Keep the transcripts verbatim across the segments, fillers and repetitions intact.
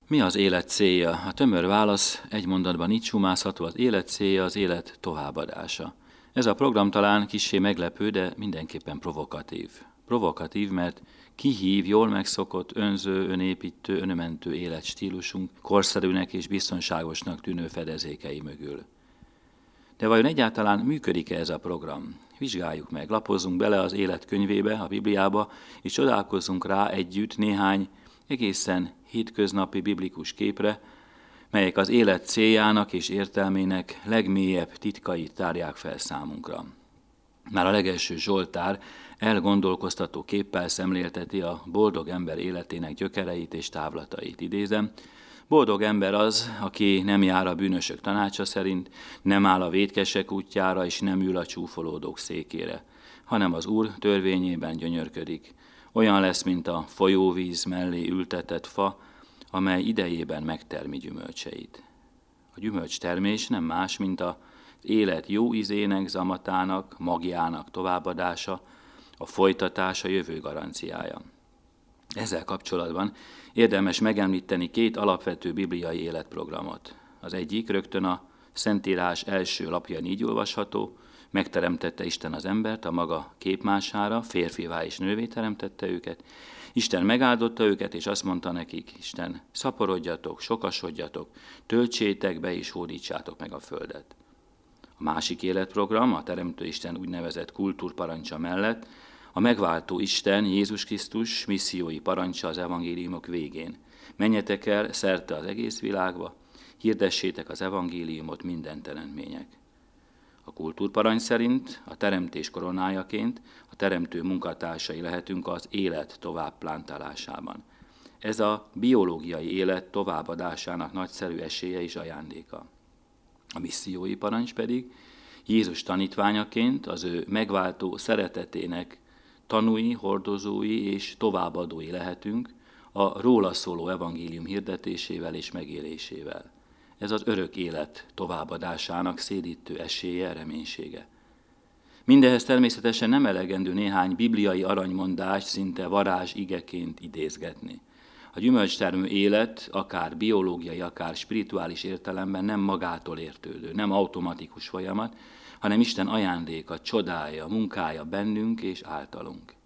Mi az élet célja? A tömör válasz egy mondatban így sumázható: az élet célja az élet továbbadása. Ez a program talán kissé meglepő, de mindenképpen provokatív. Provokatív, mert kihív jól megszokott, önző, önépítő, önmentő életstílusunk korszerűnek és biztonságosnak tűnő fedezékei mögül. De vajon egyáltalán működik-e ez a program? Vizsgáljuk meg, lapozzunk bele az élet könyvébe, a Bibliába, és csodálkozzunk rá együtt néhány egészen hétköznapi biblikus képre, melyek az élet céljának és értelmének legmélyebb titkait tárják fel számunkra. Már a legelső Zsoltár elgondolkoztató képpel szemlélteti a boldog ember életének gyökereit és távlatait. Idézem: boldog ember az, aki nem jár a bűnösök tanácsa szerint, nem áll a vétkesek útjára, és nem ül a csúfolódók székére, hanem az Úr törvényében gyönyörködik. Olyan lesz, mint a folyóvíz mellé ültetett fa, amely idejében megtermi gyümölcseit. A gyümölcstermés nem más, mint az élet jó ízének, zamatának, magjának továbbadása, a folytatása jövő garanciája. Ezzel kapcsolatban érdemes megemlíteni két alapvető bibliai életprogramot. Az egyik rögtön a Szentírás első lapjain így olvasható: megteremtette Isten az embert a maga képmására, férfivá és nővé teremtette őket. Isten megáldotta őket, és azt mondta nekik: Isten, szaporodjatok, sokasodjatok, töltsétek be és hódítsátok meg a földet. A másik életprogram a Teremtő Isten úgynevezett kultúrparancsa mellett a megváltó Isten, Jézus Krisztus missziói parancsa az evangéliumok végén. Menjetek el szerte az egész világba, hirdessétek az evangéliumot minden teremtmények. A kultúrparancs szerint a teremtés koronájaként a teremtő munkatársai lehetünk az élet tovább plántálásában. Ez a biológiai élet továbbadásának nagyszerű esélye és ajándéka. A missziói parancs pedig Jézus tanítványaként az ő megváltó szeretetének tanúi, hordozói és továbbadói lehetünk a róla szóló evangélium hirdetésével és megélésével. Ez az örök élet továbbadásának szédítő esélye, reménysége. Mindehez természetesen nem elegendő néhány bibliai aranymondást szinte varázs igeként idézgetni. A gyümölcstermő élet, akár biológiai, akár spirituális értelemben nem magától értődő, nem automatikus folyamat, hanem Isten ajándéka, csodája, munkája bennünk és általunk.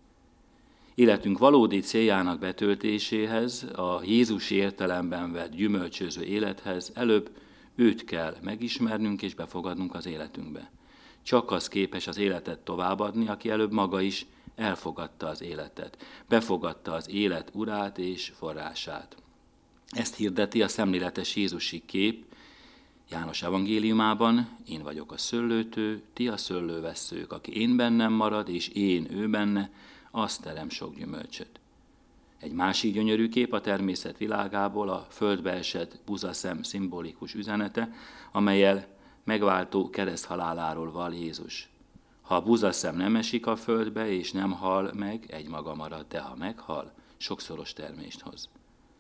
Életünk valódi céljának betöltéséhez, a Jézusi értelemben vett gyümölcsöző élethez előbb őt kell megismernünk és befogadnunk az életünkbe. Csak az képes az életet továbbadni, aki előbb maga is elfogadta az életet, befogadta az élet urát és forrását. Ezt hirdeti a szemléletes jézusi kép János evangéliumában: én vagyok a szőlőtő, ti a szőlővesszők, aki én bennem marad, és én ő benne, az terem sok gyümölcsöt. Egy másik gyönyörű kép a természet világából a földbe esett buzaszem szimbolikus üzenete, amellyel megváltó kereszthaláláról val Jézus. Ha a buzaszem nem esik a földbe és nem hal meg, egymaga marad, de ha meghal, sokszoros termést hoz.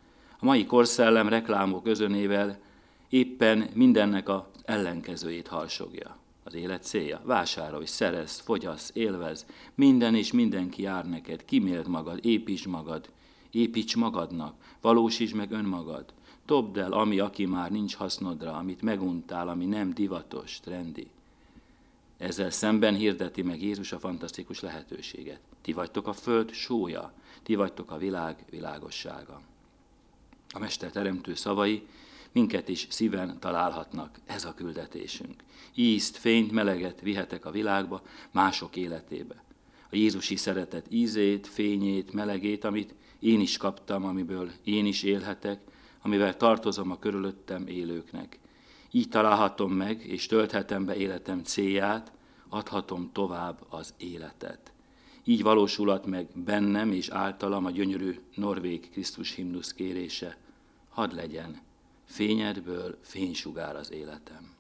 A mai korszellem reklámok özönével éppen mindennek az ellenkezőjét harsogja. Az élet célja: vásárolj, szerezz, fogyasz, élvez, minden és mindenki jár neked, kiméld magad, építs magad, építs magadnak, valósítsd meg önmagad, dobd el, ami, aki már nincs hasznodra, amit meguntál, ami nem divatos, trendi. Ezzel szemben hirdeti meg Jézus a fantasztikus lehetőséget. Ti vagytok a föld sója, ti vagytok a világ világossága. A Mester teremtő szavai minket is szíven találhatnak, ez a küldetésünk. Ízt, fényt, meleget vihetek a világba, mások életébe. A jézusi szeretet ízét, fényét, melegét, amit én is kaptam, amiből én is élhetek, amivel tartozom a körülöttem élőknek. Így találhatom meg, és tölthetem be életem célját, adhatom tovább az életet. Így valósulhat meg bennem és általam a gyönyörű norvég Krisztus himnusz kérése: hadd legyen fényedből fénysugár az életem.